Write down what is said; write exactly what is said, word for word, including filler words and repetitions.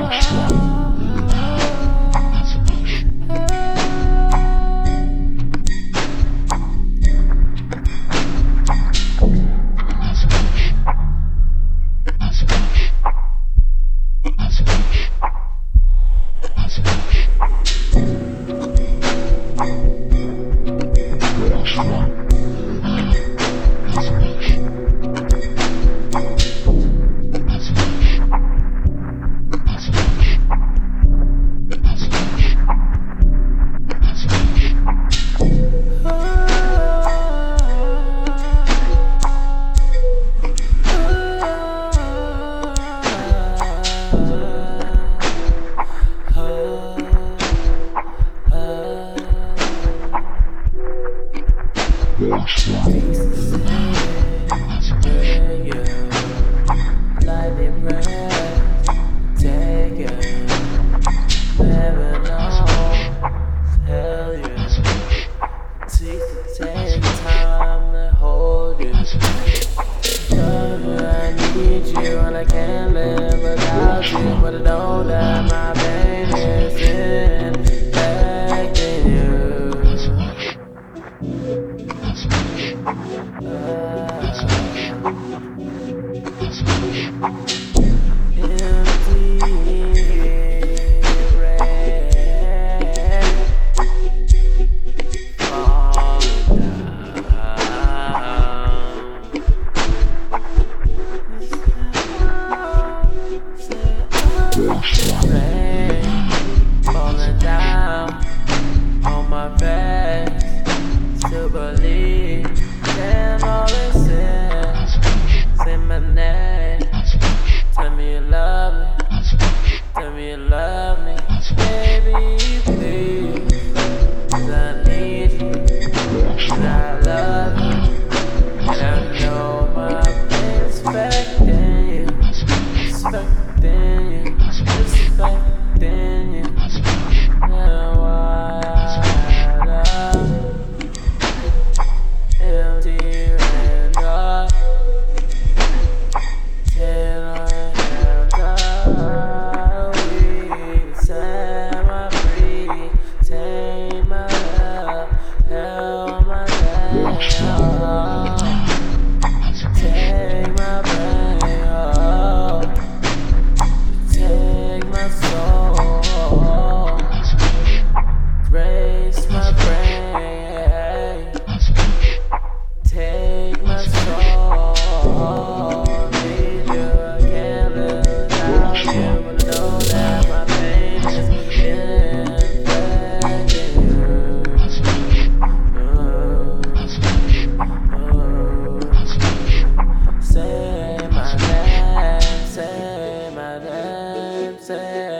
Take time to hold you. Tell me I need you and I can't live without you, but I know that my pain is infecting you. Uh, Rain falling down on my face. Still believe can always say, say my name. Tell me you love me. Tell me you love me, baby, please. 'Cause I need you, and I love you, and I know my pain's affecting you, it's affecting you. Expecting you, and why I love empty and dark. Take my hand out, we set my free. Take my love, held my hand. Take my brain off. Take my soul, raise my brain. Take my soul, need you, I can't live without you, but I know that my pain is infecting you. Ooh, ooh. Say my name, say my name. Say